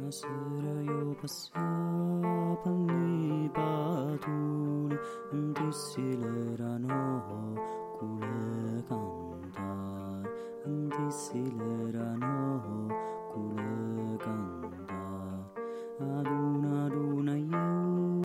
sera io passavo lì patuli, non dissi l'erano